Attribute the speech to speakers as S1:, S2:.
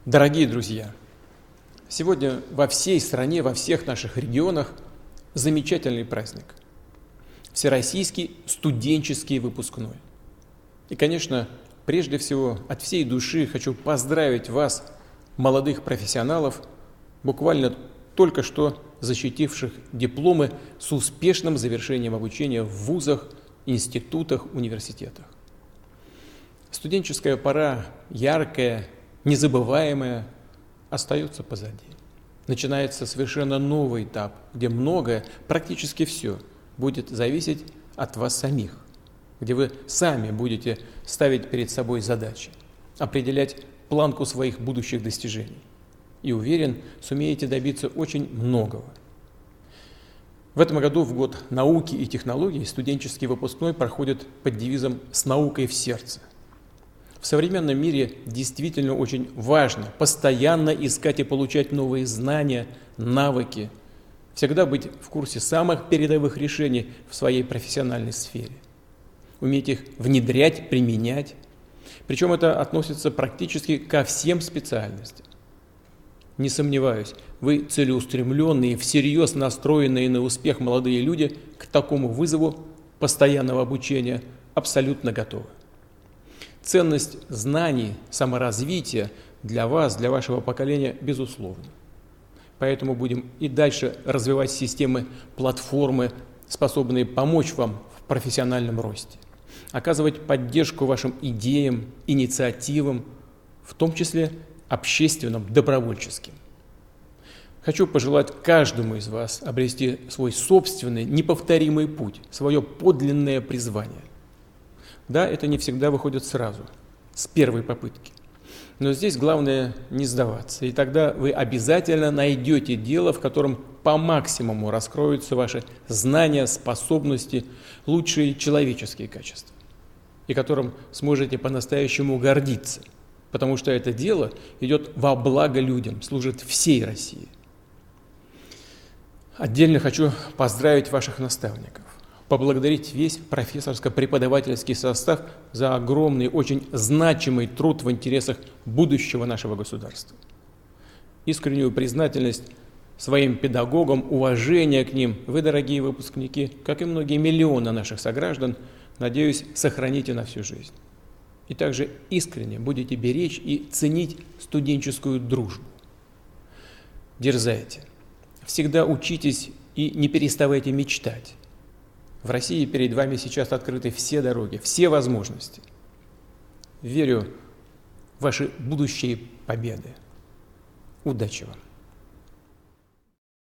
S1: Дорогие друзья, сегодня во всей стране, во всех наших регионах замечательный праздник – Всероссийский студенческий выпускной. И, конечно, прежде всего от всей души хочу поздравить вас, молодых профессионалов, буквально только что защитивших дипломы с успешным завершением обучения в вузах, институтах, университетах. Студенческая пора яркая, незабываемая, остается позади. Начинается совершенно новый этап, где многое, практически все, будет зависеть от вас самих, где вы сами будете ставить перед собой задачи, определять планку своих будущих достижений. И уверен, сумеете добиться очень многого. В этом году, в год науки и технологий, студенческий выпускной проходит под девизом «С наукой в сердце». В современном мире действительно очень важно постоянно искать и получать новые знания, навыки, всегда быть в курсе самых передовых решений в своей профессиональной сфере, уметь их внедрять, применять. Причем это относится практически ко всем специальностям. Не сомневаюсь, вы целеустремленные, всерьез настроенные на успех молодые люди к такому вызову постоянного обучения абсолютно готовы. Ценность знаний, саморазвития для вас, для вашего поколения, безусловна. Поэтому будем и дальше развивать системы, платформы, способные помочь вам в профессиональном росте, оказывать поддержку вашим идеям, инициативам, в том числе общественным, добровольческим. Хочу пожелать каждому из вас обрести свой собственный, неповторимый путь, свое подлинное призвание. Да, это не всегда выходит сразу, с первой попытки. Но здесь главное не сдаваться, и тогда вы обязательно найдете дело, в котором по максимуму раскроются ваши знания, способности, лучшие человеческие качества, и которым сможете по-настоящему гордиться, потому что это дело идет во благо людям, служит всей России. Отдельно хочу поздравить ваших наставников, поблагодарить весь профессорско-преподавательский состав за огромный, очень значимый труд в интересах будущего нашего государства. Искреннюю признательность своим педагогам, уважение к ним вы, дорогие выпускники, как и многие миллионы наших сограждан, надеюсь, сохраните на всю жизнь. И также искренне будете беречь и ценить студенческую дружбу. Дерзайте, всегда учитесь и не переставайте мечтать. В России перед вами сейчас открыты все дороги, все возможности. Верю в ваши будущие победы. Удачи вам!